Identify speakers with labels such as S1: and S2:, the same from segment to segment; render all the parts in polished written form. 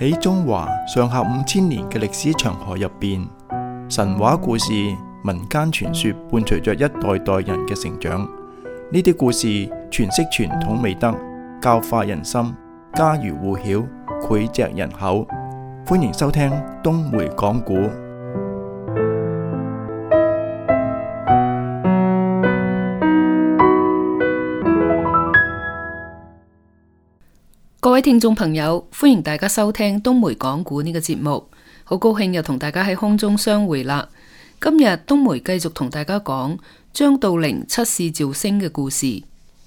S1: 喺中華上下5000年嘅歷史長河入邊，神話故事、民間傳說伴隨着一代代人嘅成長。呢啲故事詮釋傳統美德，教化人心，家喻戶曉，膾炙人口。歡迎收聽東梅講古。
S2: 各位聽眾朋友，歡迎大家收聽東梅講古呢個節目。好高興又同大家喺空中相會啦。今日東梅繼續同大家講張道陵七試趙升嘅故事。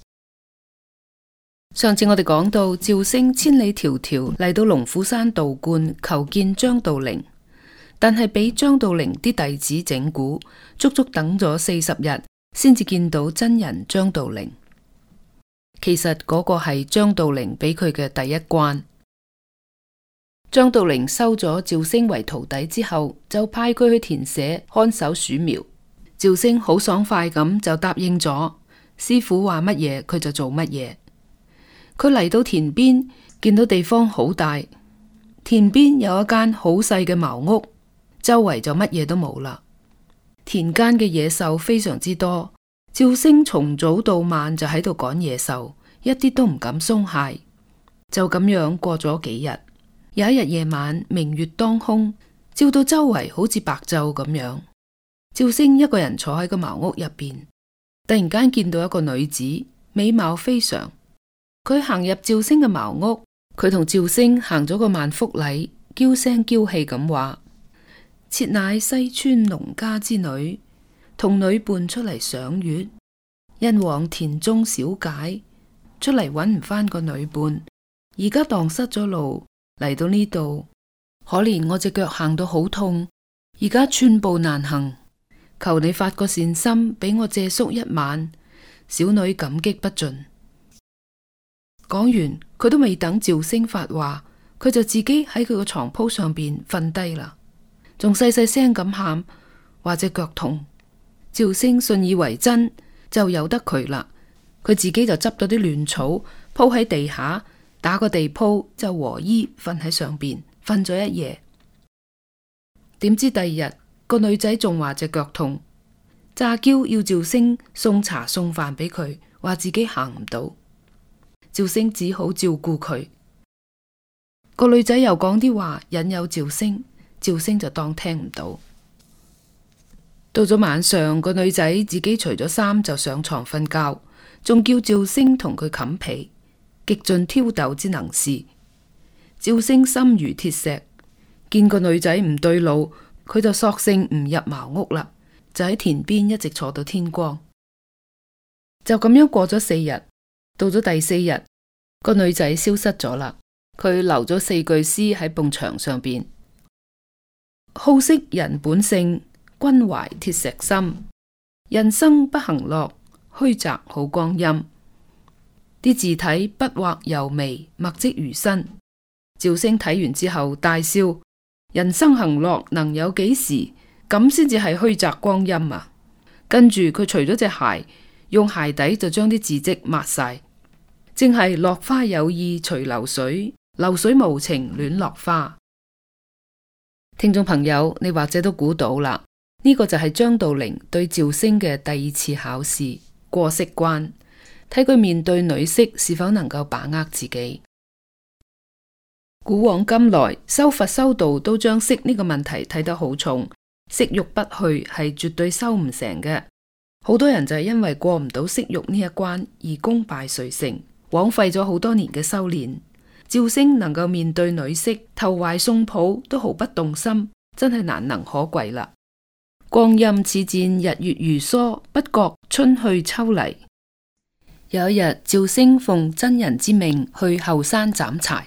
S2: 上次我哋講到趙升千里迢迢嚟到龍虎山道觀求見張道陵，但係俾張道陵啲弟子整蠱，足足等咗40日先至見到真人張道陵。其實嗰個係張道陵俾佢嘅第一關。張道陵收咗趙升為徒弟之後，就派佢去田舍看守鼠苗。趙升好爽快咁就答應咗，師傅話乜嘢佢就做乜嘢。佢嚟到田邊，見到地方好大，田邊有一間好細嘅茅屋，周圍就乜嘢都冇啦。田間嘅野獸非常之多，趙升從早到晚就喺度趕野獸，一啲都唔敢鬆懈。就咁樣過咗幾日，有一日夜晚，明月當空，照到周圍好似白晝咁樣。趙升一個人坐喺個茅屋入邊，突然間見到一個女子，美貌非常。佢行入趙升嘅茅屋，佢同趙升行咗個萬福禮，嬌聲嬌氣咁話：妾乃西村農家之女，同女伴出嚟賞月，因往田中小解，出嚟揾唔返個女伴，而家蕩失咗路嚟到呢度，可憐我隻腳行到好痛，而家寸步難行，求你發個善心俾我借宿一晚，小女感激不盡。講完，佢都未等趙升發話，佢就自己喺佢個床鋪上邊瞓低啦，仲細細聲咁喊，話隻腳痛。趙升信以為真，就由得佢啦。佢自己就執咗啲亂草鋪喺地下，打個地鋪就和衣瞓喺上邊，瞓咗一夜。點知第二日個女仔仲話隻腳痛，詐嬌要趙升送茶送飯俾佢，話自己行唔到。趙升只好照顧佢。個女仔又講啲話引誘趙升，趙升就當聽唔到。到咗晚上，個女仔自己除咗衫就上床瞓覺，仲叫趙升同佢冚被，極盡挑逗之能事。趙升心如鐵石，見個女仔唔對路，佢就索性唔入茅屋啦，就喺田邊一直坐到天光。就咁樣過咗4日。到咗第4日，個女仔消失咗啦。佢留咗4句詩喺埲牆上邊：好色人本性，君懷鐵石心。人生不行樂，虛擲好光陰。啲字體筆畫柔微，墨跡如新。趙升睇完之後大笑：人生行樂能有幾時？咁先至係虛擲光陰啊！跟住佢除咗隻鞋，用鞋底就將啲字跡抹晒。正係落花有意隨流水，流水無情戀落花。聽眾朋友，你或者都估到啦，呢個就係張道陵對趙升嘅第2次考試，過色關，睇佢面對女色是否能夠把握自己。古往今來，修佛修道都將色呢個問題睇得好重，色欲不去係絕對修唔成嘅。好多人就係因為過唔到色欲呢一關而功敗垂成，枉費咗好多年嘅修煉。趙升能夠面對女色，投懷送抱都毫不動心，真係難能可貴啦。光陰似箭，日月如梭，不覺春去秋嚟。有一日，趙升奉真人之命去後山斬柴，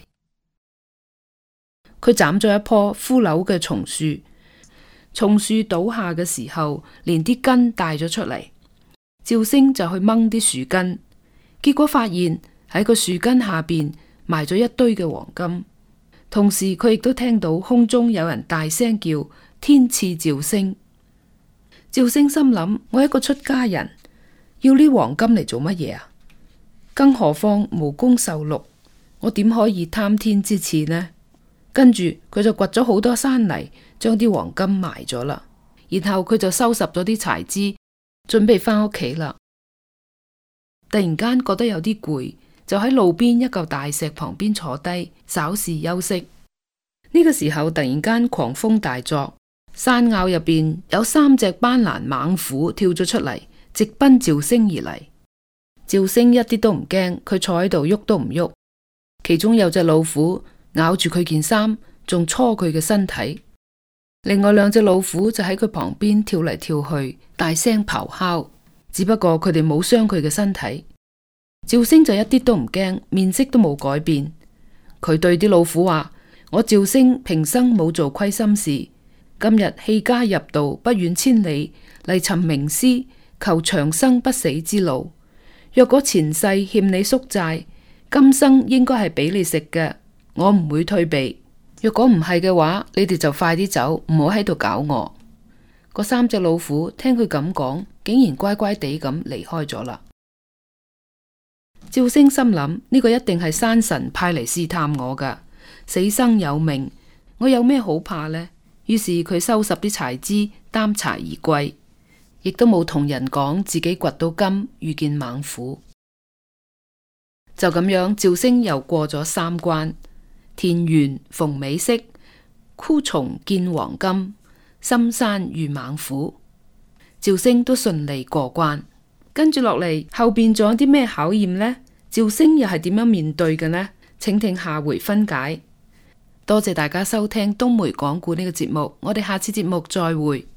S2: 佢斬咗一棵枯朽嘅松樹，松樹倒下嘅時候，連啲根帶咗出嚟。趙升就去掹啲樹根，結果發現喺個樹根下邊埋咗一堆嘅黃金。同時佢亦都聽到空中有人大聲叫：天賜趙升！趙升心諗：我一個出家人，要呢黃金嚟做乜嘢啊？更何況無功受祿，我點可以貪天之賜呢？ 跟住佢就掘咗好多山泥，將啲黃金埋咗啦。然後佢就收拾咗啲柴枝，準備返屋企啦。突然間覺得有啲攰，就喺路邊一嚿大石旁邊坐低，稍事休息。呢個時候突然間狂風大作，山坳入邊有3隻斑斕猛虎跳咗出嚟，直奔趙星而嚟。趙星一啲都唔驚，佢坐喺度喐都唔喐。其中有隻老虎咬住佢件衫，仲搓佢嘅身體。另外2隻老虎就喺佢旁邊跳嚟跳去，大聲咆哮。只不過佢哋冇傷佢嘅身體。趙星就一啲都唔驚，面色都冇改變。佢對啲老虎話：我趙星平生冇做虧心事，今日棄家入道，不遠千里嚟尋名師，求長生不死之路。若果前世欠你宿債，今生應該係俾你食嘅，我唔會退避。若果唔係嘅話，你哋就快啲走，唔好喺度搞我。嗰3隻老虎聽佢咁講，竟然乖乖地咁離開咗啦。趙星心諗，呢個一定係山神派嚟試探我噶，死生有命，我有咩好怕呢？於是佢收拾啲柴枝，擔柴而歸，亦都冇同人講自己掘到金，遇見猛虎。就咁樣，趙星又過咗3關：田園逢美色，枯叢見黃金，深山遇猛虎。趙星都順利過關。跟住落嚟，後邊仲有啲咩考驗呢？趙星又係點樣面對嘅呢？請聽下回分解。多謝大家收聽東梅講故呢個節目，我哋下次節目再會。